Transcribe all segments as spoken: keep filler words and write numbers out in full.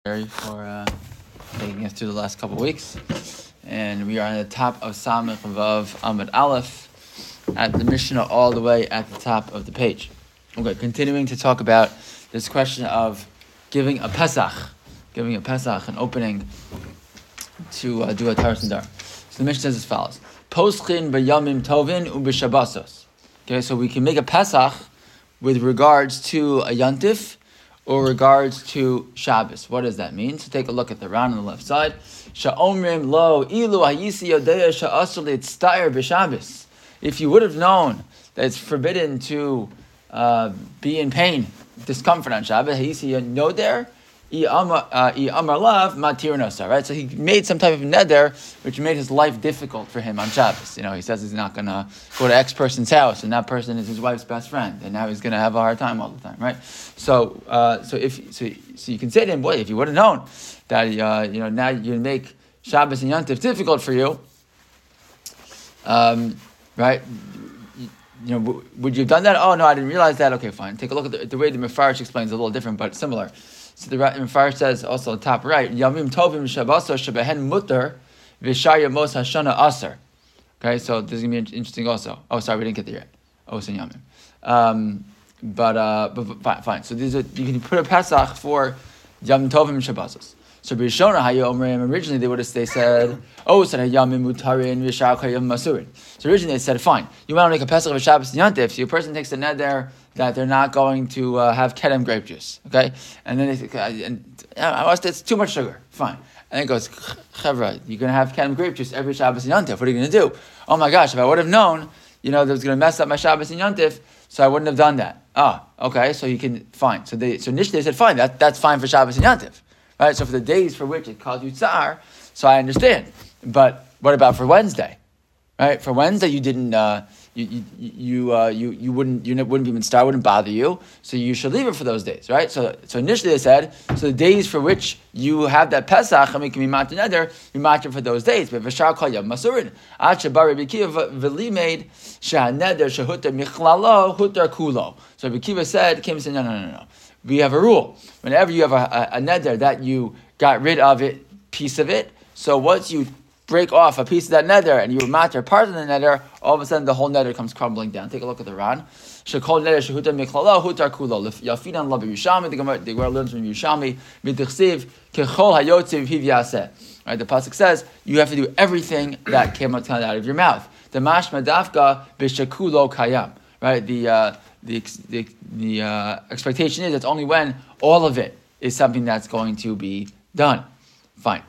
for uh, taking us through the last couple of weeks. And we are on the top of Samech Vav Amud Aleph at the Mishnah all the way at the top of the page. Okay, continuing to talk about this question of giving a Pesach, giving a Pesach, an opening to uh, do a Taras Nadar. So the Mishnah says as follows: Poschin b'yamim tovin u'b'shabbasos. Okay, so we can make a Pesach with regards to a Yantif or regards to Shabbos. What does that mean? So take a look at the round on the left side. Sha'omrim lo ilu hayisi yodea sha'asur litztair b'Shabbos. If you would have known that it's forbidden to uh, be in pain, discomfort on Shabbos, hayisi yoder i amar lav matir nosar. Right. So he made some type of neder which made his life difficult for him on Shabbos. You know, he says he's not going to go to X person's house, and that person is his wife's best friend, and now he's going to have a hard time all the time. Right. So, uh, so if so, so you can say to him, boy, if you would have known that uh, you know now you make Shabbos and Yantif difficult for you, um, right? You, you know, would you have done that? Oh no, I didn't realize that. Okay, fine. Take a look at the, the way the Mefarish explains it, a little different, but similar. So the Mefarish says also top right, Yamim Tovim Shabbaso Shebehen Mutter V'Shar Yamos Hashana Aser. Okay, so this is gonna be interesting also. Oh, sorry, we didn't get there yet. Oh, it's in Yamim. Um, But, uh, but, but fine, fine. So these are, you can put a Pesach for Yom Tovim and Shabbosos. So B'Rishona Hayomrim, originally they would have they said, oh, so Yamim Mutarin V'Shar Kayom Masurin. So originally they said, fine, you want to make a Pesach of Shabbos and Yantif, so your person takes a neder that they're not going to uh, have kedem grape juice, okay? And then they think, uh, and, uh, it's too much sugar, fine. And then it goes, Chevra, you're going to have kedem grape juice every Shabbos and Yantif. What are you going to do? Oh my gosh, if I would have known, you know, that was going to mess up my Shabbos and Yantif, so I wouldn't have done that. Ah, okay, so you can, fine. So they, so initially they said, fine, that, that's fine for Shabbos and Yantif. Right? So for the days for which it calls you Tsar, so I understand. But what about for Wednesday? Right? For Wednesday, you didn't, uh, you you you, uh, you you wouldn't you wouldn't be Mitzvah, wouldn't bother you, so you should leave it for those days, right? So so initially they said, so the days for which you have that Pesach, I mean, can be matir neder, you matir for those days. But v'shar kol yom masurin, ad shebar Rabbi Kiva v'limeid she'haneder shehutar michlalo hutar kulo. So Rabbi Kiva said, came and said, no, no, no, no. We have a rule. Whenever you have a, a, a neder that you got rid of it, piece of it, so once you break off a piece of that neder and you matter part of the neder, all of a sudden the whole neder comes crumbling down. Take a look at the Ran. Shekol neder shehutar michlalo hutar kulo. Yafinan la b'Yushalmi. The Gemara, the Gemara learns from Yushalmi. B'tichsiv kechol hayotziv hiv yaseh. Right, the pasuk says you have to do everything that came out of your mouth. The mashma dafka b'shekulo kayam. Right, the uh, the the, the uh, expectation is it's only when all of it is something that's going to be done. Fine.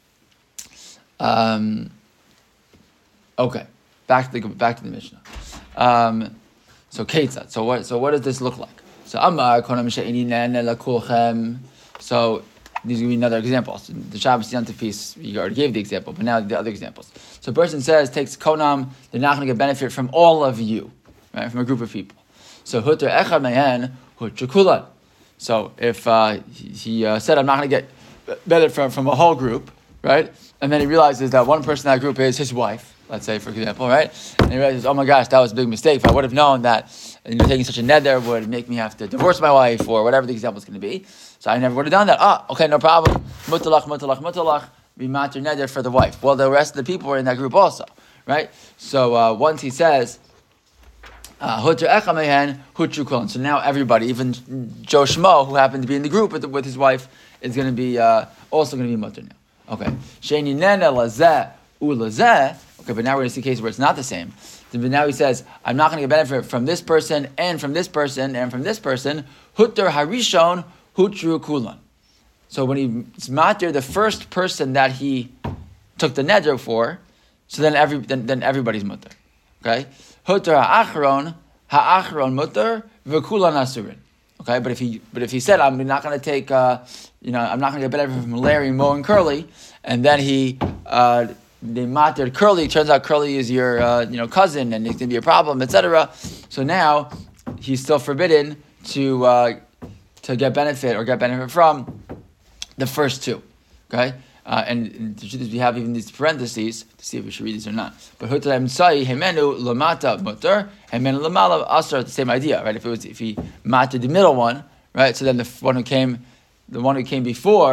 Um, okay, back to the back to the Mishnah. Um, so Ketzad. So what? So what does this look like? So Amar konam she'ini nene lakulchem. So these will be another example. So the Shabbos Yantif piece, you already gave the example, but now the other examples. So a person says takes konam, they're not going to get benefit from all of you, right? From a group of people. So hutter echad mehen hutter kulan. So if uh, he, he uh, said I'm not going to get benefit from from a whole group, right? And then he realizes that one person in that group is his wife, let's say, for example, right? And he realizes, oh my gosh, that was a big mistake. If I would have known that you know, taking such a neder would make me have to divorce my wife or whatever the example is going to be, so I never would have done that. Ah, okay, no problem. Mutalach, mutalach, mutalach, be matir neder for the wife. Well, the rest of the people were in that group also, right? So uh, once he says, Hutra echa mehen, hutru kulon. So now everybody, even Joe Shmo, who happened to be in the group with, with his wife, is going to be uh, also going to be mutter now. Okay. Sheini nene lazeh u lazeh. Okay, but now we're going to see a case where it's not the same. But now he says, I'm not going to get benefit from this person and from this person and from this person. Hutter harishon hutru kulon. So when he's matir the first person that he took the neder for, so then every then, then everybody's mutter. Okay. Hutter ha'achron ha'achron mutter v'kulan asurin. Okay, but if he but if he said I'm not going to take uh, you know I'm not going to get benefit from Larry, Mo, and Curly, and then he uh, they matered Curly. Turns out Curly is your uh, you know cousin, and it's going to be a problem, et cetera. So now he's still forbidden to uh, to get benefit or get benefit from the first two. Okay, uh, and, and the truth is we have even these parentheses to see if we should read these or not. But hutar emsai hemenu lamata mutter hemenu lamala asar. The same idea, right? If it was if he mated the middle one, right? So then the one who came, the one who came before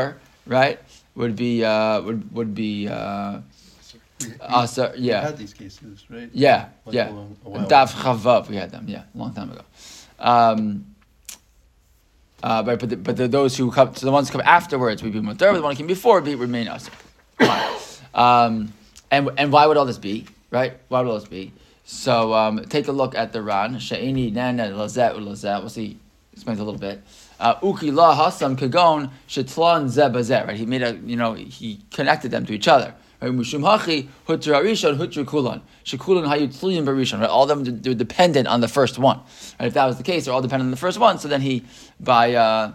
right, would be uh, would would be uh, uh, so, yeah. We had these cases, right? Yeah, like yeah. Dav Chavav, we had them, yeah, a long time ago. Um, uh, but but the, but the, those who come, so the ones who come afterwards would be mutar, but the one who came before would be remain asur. um, and and why would all this be, right? Why would all this be? So um, take a look at the Ran. She'ini nana lazet ulazet. We'll see. Explains a little bit. Uki la hasam kagon shetlan zebazet. Right. He made a, you know, he connected them to each other. Right. Mushum hachi hutra rishon hutra kulan. Shekulan hayutzliyin barishon. Right. All of them they're dependent on the first one. Right. If that was the case, they're all dependent on the first one. So then he by uh,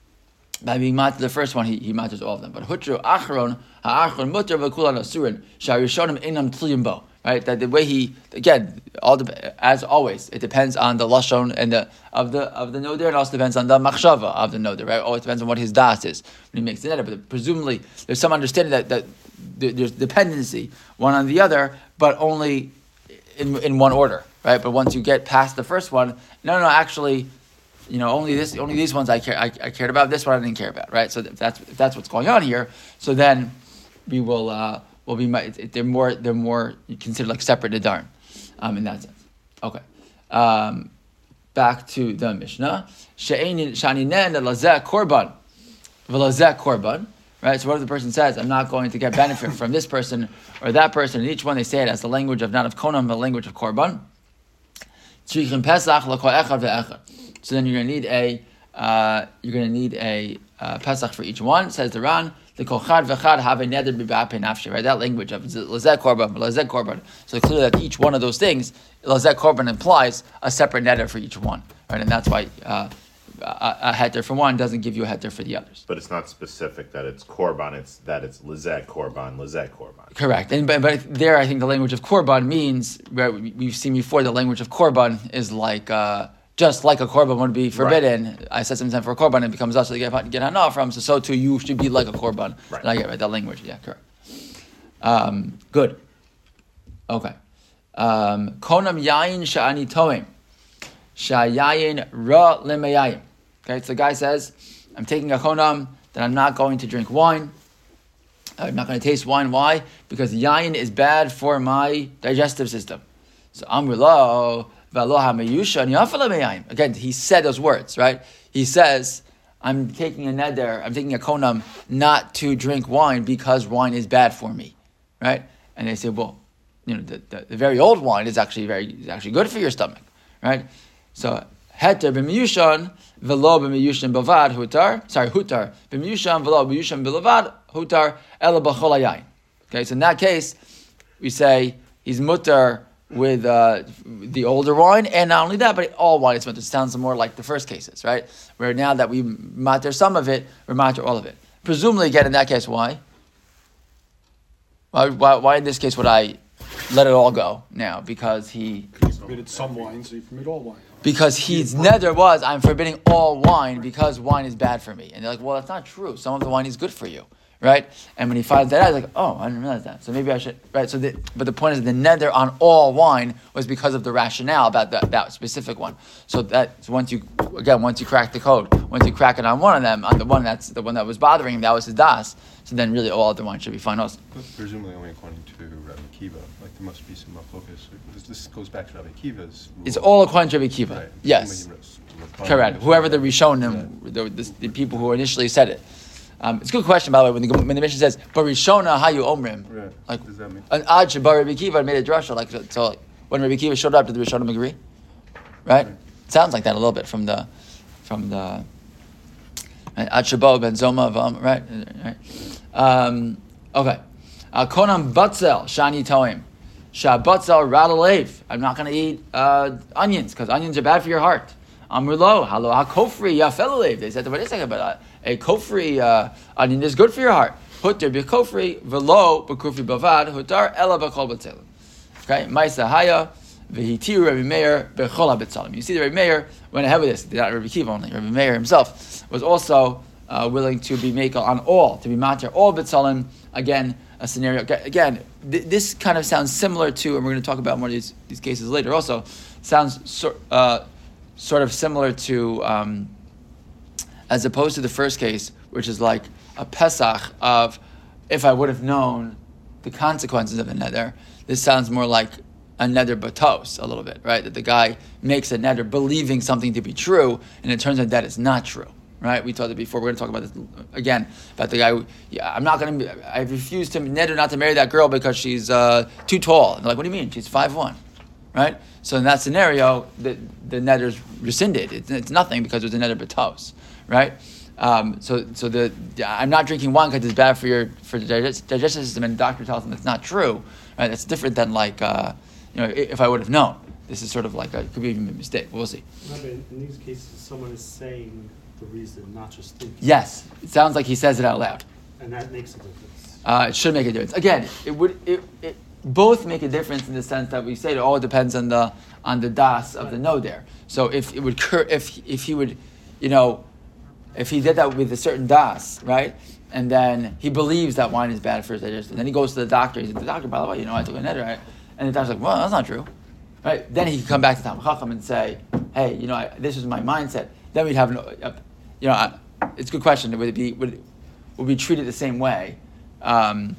by being matter the first one, he he matters all of them. But hutra achron ha'achron mutar v'kulan asurin sharishonim inam tzliyin bo. Right, that the way he again, all the, as always, it depends on the lashon and the of the of the noder, and also depends on the machshava of the noder. Right, always depends on what his das is when he makes the neder. But presumably, there's some understanding that, that there's dependency one on the other, but only in in one order. Right, but once you get past the first one, no, no, actually, you know, only this, only these ones I care, I, I cared about. This one I didn't care about. Right, so if that's if that's what's going on here. So then we will. Uh, Will be they're more they're more considered like separate nedarim, um, in that sense. Okay, um, back to the Mishnah. She'einin shaninen lazeh korban, v'lazeh korban. Right. So what if the person says, "I'm not going to get benefit from this person or that person"? And each one they say it as the language of not of konam, but the language of korban. Tzrichim pesach l'kol echad ve'echad. So then you're going to need a uh, you're going to need a uh, pesach for each one. Says the Ran. The kochad v'chad have a neder b'ba'apei nafshi, right? That language of lazeh korban, lazeh korban. So clearly that each one of those things, lazeh korban implies a separate neder for each one, right? And that's why uh, a, a heter for one doesn't give you a heter for the others. But it's not specific that it's korban; it's that it's lazeh korban, lazeh korban. Correct. And but, but there, I think the language of korban means, right, we've seen before. The language of korban is like. Uh, Just like a korban would be forbidden, right. I said something for a korban, it becomes us to get get hana from. So so too, you should be like a korban. Right. And I get right that language. Yeah, correct. Um, good. Okay. Um, Konam yayin sha'ani toim, sha'yayin ra lemayayim. Okay, so the guy says, I'm taking a konam that I'm not going to drink wine. I'm not going to taste wine. Why? Because yayin is bad for my digestive system. So amrilo. Again, he said those words, right? He says, I'm taking a neder, I'm taking a konam not to drink wine because wine is bad for me, right? And they say, well, you know, the, the, the very old wine is actually very is actually good for your stomach, right? So, heter b'miyushan v'lo b'miyushan b'vad hutar, sorry, hutar, b'miyushan v'lo b'miyushan b'levad hutar ela b'chol hayayin. Okay, so in that case, we say he's mutar with uh, the older wine, and not only that, but all wine is mutter. It sounds more like the first cases, right? Where now that we matter some of it, we matter all of it. Presumably, again, in that case, why? Why, why, why in this case would I let it all go now? Because he... He's permitted some wine, so you permit all wine. Because his nether was, I'm forbidding all wine because wine is bad for me. And they're like, well, that's not true. Some of the wine is good for you. Right? And when he finds that out, he's like, oh, I didn't realize that. So maybe I should, right? So, the, but the point is the nether on all wine was because of the rationale about that, that specific one. So that, so once you, again, once you crack the code, once you crack it on one of them, on the one that's the one that was bothering him, that was his das, so then really all other wine should be fine also. But presumably only according to Rabbi Akiva, like there must be some focus. This, this goes back to Rabbi Akiva's rule. It's all according to Rabbi Akiva. Right. Yes. Correct. Whoever the Rishonim, the, the, the people who initially said it. Um, it's a good question, by the way, when the, when the mission says, but Rishona hayu omrim. Right. Like, what does that mean? An ad shabar Rabbi Akiva made a drasha, like, so, so when Rabbi Akiva showed up, did the Rishonim agree? Right? right? It sounds like that a little bit from the, from the, ad shabo ben zoma of, right? right? Um, okay. Konam batzel shani toim. Shabatzel radalev. I'm not going to eat uh, onions, because onions are bad for your heart. Amrlo, halo hakofri yafelalev. They said, wait a second, but uh, a kofri uh, onion is good for your heart. Hutar b'kofri v'lo b'kofri bavad hutar ela b'kol b'tzelim. Okay, Maisa Haya v'hitiru Rabbi Meir b'chol b'tzelim. You see, the Rabbi Meir went ahead with this. Not Rabbi Akiva only. Rabbi Meir himself was also uh, willing to be makel on all, to be matir all b'tzelim. Again, a scenario. Again, th- this kind of sounds similar to, and we're going to talk about more of these, these cases later. Also, sounds so, uh, sort of similar to. Um, As opposed to the first case, which is like a Pesach of if I would have known the consequences of a neder. This sounds more like a neder batos a little bit, right? That the guy makes a neder believing something to be true, and it turns out that it's not true, right? We talked it before. We're going to talk about this again about the guy. Who, yeah, I'm not going to. I refuse to neder not to marry that girl because she's uh, too tall. And they're like, what do you mean? She's five one, right? So in that scenario, the the neder's rescinded. It's, it's nothing because it was a neder batos, right? Um, so, so the I'm not drinking wine because it's bad for your for the digest, digestive system, and the doctor tells them it's not true. Right? That's different than like uh, you know if I would have known. This is sort of like a, it could be even a mistake. We'll see. No, but in these cases, someone is saying the reason, not just thinking. Yes, it sounds like he says it out loud. And that makes a difference. Uh, it should make a difference. Again, it would it, it both make a difference in the sense that we say it all depends on the on the das of the no there. So if it would cur- if if he would, you know. If he did that with a certain das, right, and then he believes that wine is bad for his digestion, then he goes to the doctor. He says, "The doctor, by the way, you know, I took a neder, right?" And the doctor's like, "Well, that's not true, right?" Then he can come back to Talmid Chacham and say, "Hey, you know, I, this is my mindset." Then we'd have, no, uh, you know, uh, it's a good question. Would it be would it, would we treat it the same way? Um,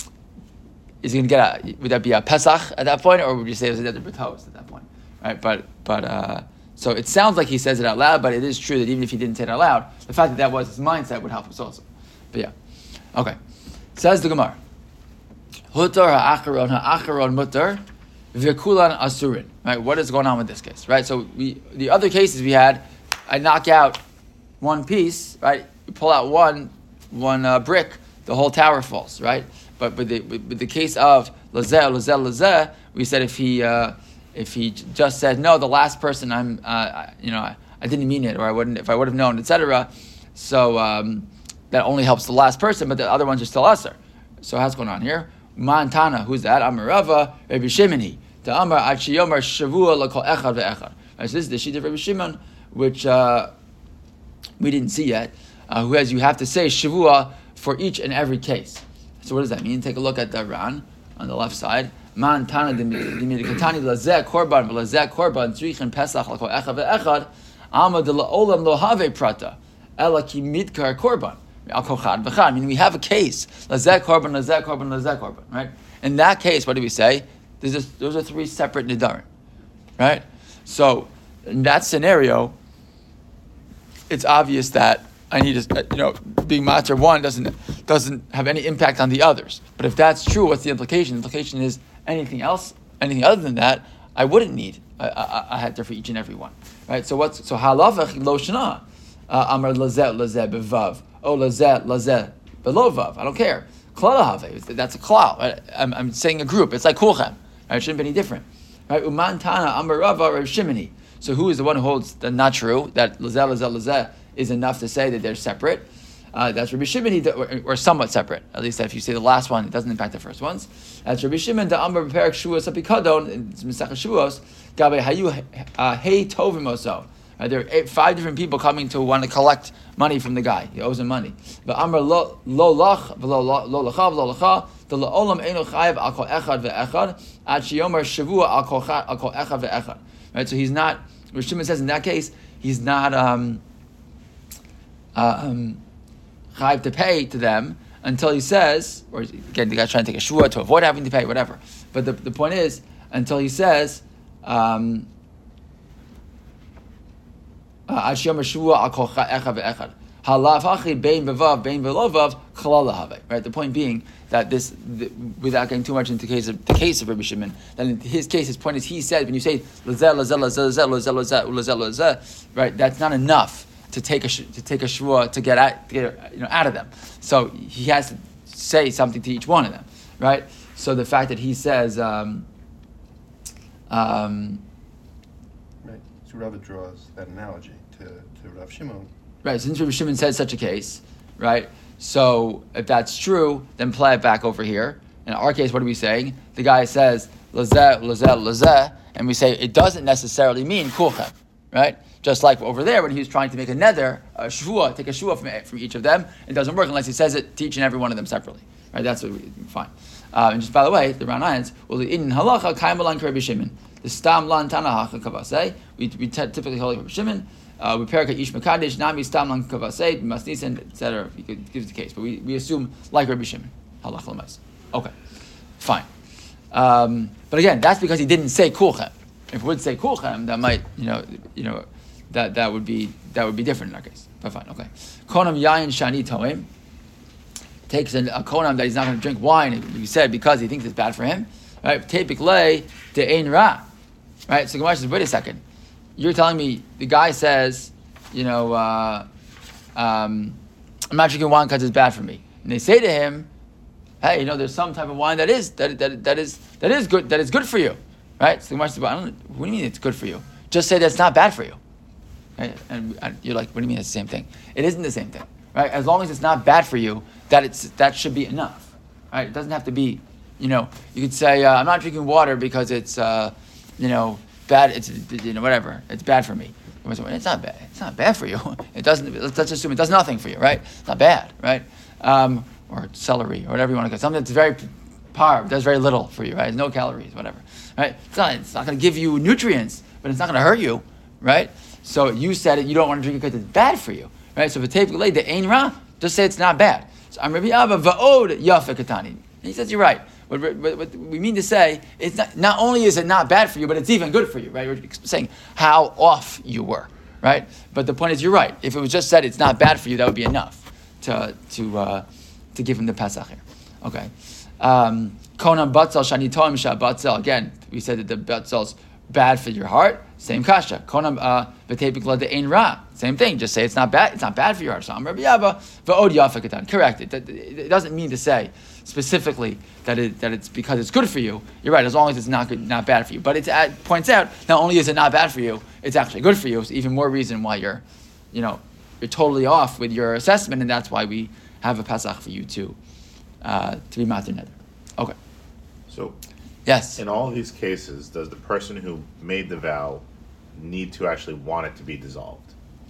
is he going to get a? Would that be a Pesach at that point, or would you say it was another B'tos at that point, right? But but. Uh, So it sounds like he says it out loud, but it is true that even if he didn't say it out loud, the fact that that was his mindset would help us also. But yeah. Okay. Says the Gemara. Hutar ha'acharon ha'acharon mutar v'kulan asurin. Right? What is going on with this case? Right? So we the other cases we had, I knock out one piece, right? You pull out one one uh, brick, the whole tower falls, right? But with the with, with the case of lazeh, lazeh, lazeh, we said if he uh, If he just said no, the last person I'm, uh, you know, I, I didn't mean it, or I wouldn't, if I would have known, et cetera. So um, that only helps the last person, but the other ones are still usher. So what's going on here? Mantana, who's that? Amar Rava, Rabbi Shimoni. The Amar Achiyomar Shavua Lakol Echad ve'Echad. So this is the sheet of Rabbi Shimon, which uh, we didn't see yet. Uh, who has you have to say Shavua for each and every case. So what does that mean? Take a look at the Ran on the left side. Man tana demidikatani lazeh korban v'lazeh korban tzrichen pesach l'kol echad ve'echad alma de la'olam lo have prata ela ki midkar korban al kochad v'chad. Meaning we have a case lazeh korban lazeh korban lazeh korban. Right. In that case, what do we say? There's a, those are three separate nidarim. Right. So in that scenario, it's obvious that I need to, you know, being matter one doesn't doesn't have any impact on the others. But if that's true, what's the implication? The implication is anything else, anything other than that, I wouldn't need a, a, a heter for each and every one, right? So what's so halavach lo shana amar lazeh lazeh bevav oh lazeh lazeh below vav. I don't care. Klal have that's a klal. Right? I'm, I'm saying a group. It's like kulchem. Right? It shouldn't be any different, right? Uman tana amar Rava Rav Shimoni. So who is the one who holds the not true that lazeh lazeh lazeh is enough to say that they're separate? Uh, that's Rabbi Shimon, or, or somewhat separate. At least if you say the last one, it doesn't impact the first ones. That's Rabbi Shimon, the Amar B'Perek Shuos Apikadon, in Mesechah Shuos, Gabe Hayu Hey Tovim Oso. There are eight, five different people coming to want to collect money from the guy. He owes him money. But Amar Lo Lach, Lo Lacha, Lo Lacha, the La'olam Eino Chayev Al Kol Echad Ve'echad, Ad Sheyomer Shavua Al Kol Echad Ve'echad. Right, so he's not, Rabbi Shimon says in that case, he's not, um, uh, um, chayiv to pay to them until he says, or again, the guy's trying to take a shua to avoid having to pay, whatever. But the, the point is, until he says, um, right? The point being that this, the, without getting too much into the case of the case of Rabbi Shimon, then in his case, his point is, he said when you say lazeh lazeh lazeh lazeh lazeh lazeh lazeh, right? That's not enough to take a to take a shvua to get out to get you know out of them. So he has to say something to each one of them, right? So the fact that he says, um, um, right. So Rava draws that analogy to, to Rav Shimon. Right. Since Rabbi Shimon said such a case, right? So if that's true, then play it back over here. In our case, what are we saying? The guy says lazeh lazeh lazeh, and we say it doesn't necessarily mean kulchem, right? Just like over there, when he was trying to make a neder, a shvua, take a shvua from, from each of them, it doesn't work unless he says it to each and every one of them separately. Right? That's what we fine. Uh, and just by the way, the Ran ends, well, in halacha kaimalan Rabbi Shimon, the stam lan tanahacha kavasei. We we typically hold Rabbi Shimon, uh, we parak ish mekadesh nami stam lang kavaseit masnisen et cetera. You could give the case, but we, we assume like Rabbi Shimon halach lamais. Okay, fine. Um, but again, that's because he didn't say kulchem. If we would say kulchem, that might you know you know that that would be that would be different in our case. But fine, okay. Konam yayin shani toim takes an, a konam that he's not going to drink wine. We said because he thinks it's bad for him. Right? Tepik lay de ein ra. Right? So Gemara says, wait a second. You're telling me the guy says, you know, uh, um, I'm not drinking wine because it's bad for me. And they say to him, hey, you know, there's some type of wine that is that that that is that is good that is good for you. Right? So Gemara says, well, I don't, what do you mean it's good for you? Just say that's not bad for you. Right? And, and you're like, what do you mean it's the same thing? It isn't the same thing. Right? As long as it's not bad for you, that it's that should be enough. Right? It doesn't have to be, you know, you could say, uh, I'm not drinking water because it's, uh, you know, bad, it's, you know, whatever, it's bad for me. It's not bad. It's not bad for you. It doesn't, let's, let's assume it does nothing for you, right? It's not bad, right? Um, or celery, or whatever you want to get. Something that's very par, does very little for you, right? No calories, whatever, right? It's not, it's not going to give you nutrients, but it's not going to hurt you, right? So you said it, you don't want to drink it because it's bad for you, right? So if it's tepik the ein ra, just say it's not bad. So I'm Rabbi Abba va'od yafa katani. He says you're right. What, what, what we mean to say, it's not, not only is it not bad for you, but it's even good for you, right? We're saying how off you were, right? But the point is, you're right. If it was just said it's not bad for you, that would be enough to to uh, to give him the Pesach here. Okay. Um, Konam batzal shani toim sha batzal. Again, we said that the batzal's bad for your heart. Same kasha. Konam v'tepik la de ein ra. Same thing. Just say it's not bad. It's not bad for your heart. So I'm Rabbi Abba va'od yafa katan. Correct. It, it doesn't mean to say specifically that it that it's because it's good for you. You're right, as long as it's not good, not bad for you. But it uh, points out not only is it not bad for you, it's actually good for you. It's even more reason why you're, you know, you're totally off with your assessment, and that's why we have a Pesach for you to uh, to be matir neder. Okay. So, yes. in all these cases, does the person who made the vow need to actually want it to be dissolved,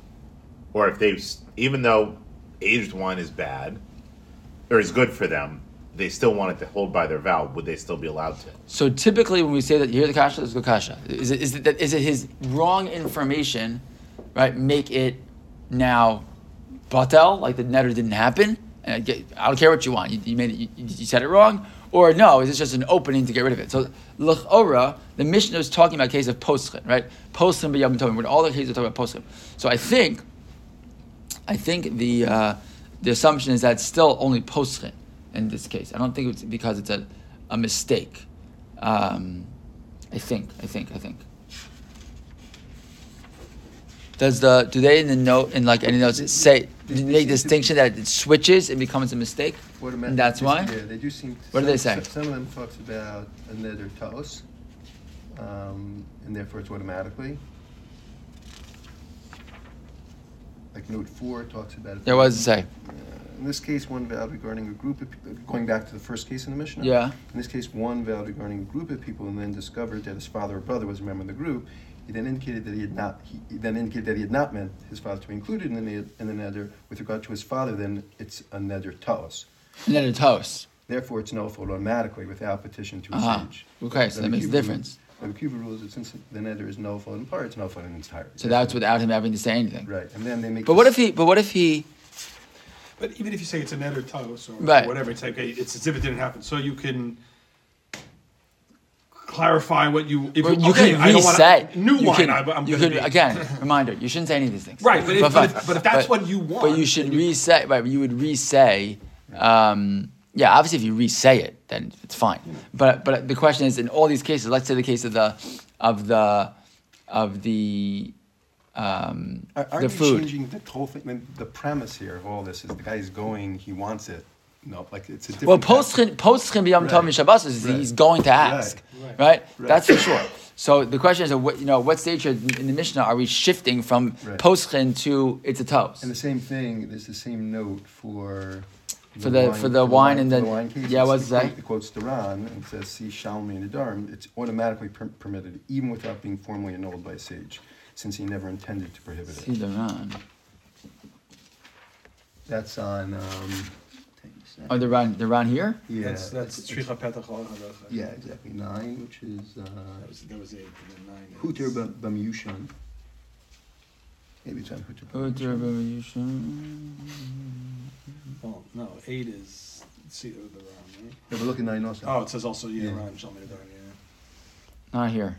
or if they, even though aged wine is bad or is good for them, they still wanted to hold by their vow, would they still be allowed to? So typically when we say that, you hear the kasha, let's go kasha. Is it, is it, that, is it his wrong information, right, make it now batel, like the neder didn't happen? And I, get, I don't care what you want, you, you made it, you, you said it wrong? Or no, is it just an opening to get rid of it? So l'chora, the Mishnah is talking about a case of poschin, right? Poschin b'yom tovim, where all the cases are talking about poschin. So I think, I think the uh, the assumption is that it's still only poschin in this case. I don't think it's because it's a, a mistake. Um, I think, I think, I think. Does the do they in the note in like any notes say do they make distinction that it switches and becomes a mistake? And that's why. Yeah, they do seem. What do they say? Some of them talks about a neder taos, um, and therefore it's automatically. Like note four talks about it. Yeah, what does it say? Uh, in this case, one vow regarding a group of people, going back to the first case in the Mishnah. Yeah. In this case, one vow regarding a group of people, and then discovered that his father or brother was a member of the group. He then indicated that he had not. He, he then indicated that he had not meant his father to be included in the ned- in the neder. With regard to his father, then it's a neder taos. Neder taos. Therefore, it's nullified automatically without petition to a Uh-huh. sage. Okay, so that makes a difference. The Cuba rules that since the neder is nullified in part, it's nullified in entirety. So that's without him having to say anything. Right, and then they make. But what if he? But what if he? But even if you say it's a net or toast or Right. whatever, it's like okay, it's as if it didn't happen. So you can clarify what you. If Well, you okay, can I don't reset. want new you wine. Can, I, I'm you gonna could be- again reminder. You shouldn't say any of these things. Right, but if- but fine. if- but if that's But- what you want, but you should then you- re-say. Right, but you would re-say. Um, yeah, obviously, if you re-say it, then it's fine. But but the question is, in all these cases, let's say the case of the of the of the um, Are, are the they food. changing the whole thing? I mean, the premise here of all this is the guy's going, he wants it. No, like it's a different. Well, post post b'yom Right. tov Shabbos is Right. he's going to ask, Right. right? Right. That's for sure. So the question is, uh, what, you know, what stage in the Mishnah are we shifting from Right. poschin to it's a toast? And the same thing, there's the same note for. For the- for the wine and for the- wine case. yeah, It's- what's it that? quote- It quotes the Ran and says, "See Shalmi and Adarim." It's automatically per- permitted, even without being formally annulled by a sage, since he never intended to prohibit See it. the Ran. That's on. Um, Oh, the Ran, the Ran here. yeah, That's that's Shricha Petach Al Halacha. yeah, exactly nine, which is uh, That was that was eight and then nine. is- Huter Bamiushan. Maybe it's on Hutcher. Hutter b'Rishon. Well, no, eight is see the the round, right? Yeah, but look at nine also. Oh, it says also yeah, Yeah. round Shalom Adarim, yeah. Not here.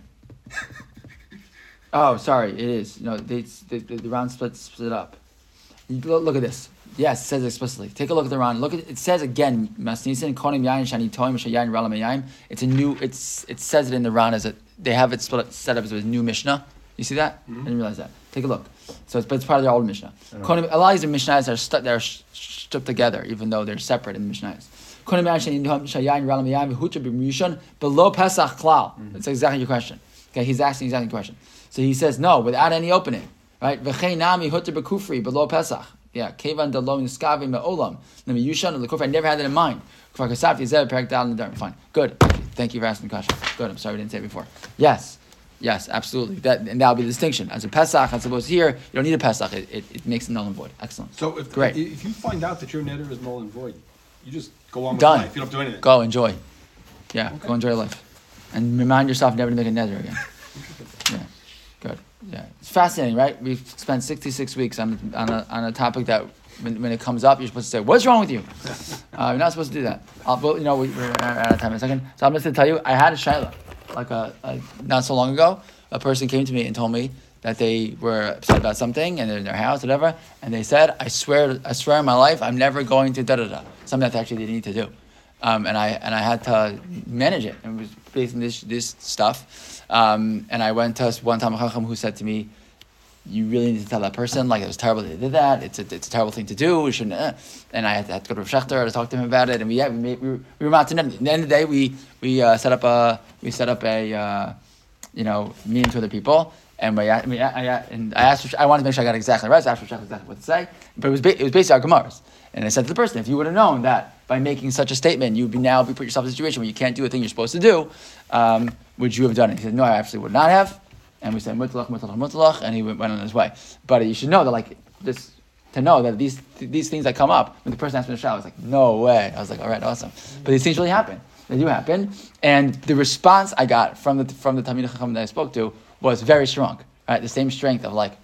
Oh, sorry, it is. No, they, the, the, the round split split up. You look, look at this. Yes, it says it explicitly. Take a look at the round. Look at it says again. Masnisin konim yain shani toim shayain ralam yain. It's a new. It's it says it in the round as a. They have it split set up as a new Mishnah. You see that? Mm-hmm. I didn't realize that. Take a look. So it's but it's part of their old Mishnah. I know. Konim, a lot of these Mishnahs are stu- they're sh- stripped together, even though they're separate in the Mishnahs. Konim yain shani toim shayain ralam yain v'hutra b'rishon below Pesach klal. That's exactly your question. Okay, he's asking exactly the question. So he says no, without any opening, right? V'chein nami hutter b'kufri below Pesach. Yeah, kevan delo niskavi me'olam. Nami yushan and the kufri. I never had that in mind. Kfar kasaf yizeh perak dal in the Fine, good. Thank you for asking the question. Good. I'm sorry we didn't say it before. Yes, yes, absolutely. That and that'll be the distinction. As a Pesach, as opposed to here, you don't need a Pesach. It, it, it makes it null and void. Excellent. So if Great. if you find out that your netter is null and void, you just go on with Done. life. You don't do anything. Go enjoy. Yeah, Okay. go enjoy life, and remind yourself never to make a nether again. Yeah, good. Yeah, it's fascinating, right? We've spent sixty-six weeks on on a, on a topic that when, when it comes up, you're supposed to say, "What's wrong with you?" Uh, you're not supposed to do that. I'll, well, you know, we, we're out of time in a second, so I'm just going to tell you, I had a shayla, like a, a not so long ago. A person came to me and told me that they were upset about something and they're in their house, whatever, and they said, "I swear, I swear on my life, I'm never going to da da da." Something that they actually didn't need to do. Um, and I and I had to manage it. And it was based on this this stuff. Um, and I went to one Talmid Chacham who said to me, "You really need to tell that person, like, it was terrible that they did that. It's a it's a terrible thing to do. We shouldn't." Uh. And I had to, had to go to Rav Shechter to talk to him about it. And we yeah, we made, we were we were out to At the end of the day, we we uh, set up a we set up a uh, you know meeting with other people. And we, I, mean, I, I, and I asked, I wanted to make sure I got it exactly right. So I asked Rav Shechter exactly what to say. But it was ba- it was based on Gemaras. And I said to the person, if you would have known that by making such a statement, you would be now be put yourself in a situation where you can't do a thing you're supposed to do, um, would you have done it? He said, no, I absolutely would not have. And we said, mutalach, mutalach, mutalach, and he went, went on his way. But you should know that, like, this, to know that these these things that come up, when the person asked me to shower, I was like, no way. I was like, all right, awesome. But these things really happen. They do happen. And the response I got from the from the Talmid Chacham that I spoke to was very strong. Right? The same strength of, like,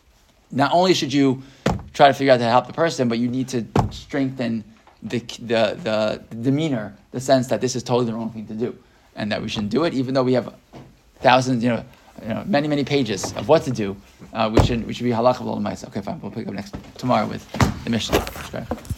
not only should you try to figure out how to help the person, but you need to strengthen the, the the demeanor, the sense that this is totally the wrong thing to do, and that we shouldn't do it, even though we have thousands, you know, you know many many pages of what to do. Uh, we should we should be halakha b'lo l'maisa. Okay, fine. We'll pick up next tomorrow with the Mishnah. Okay.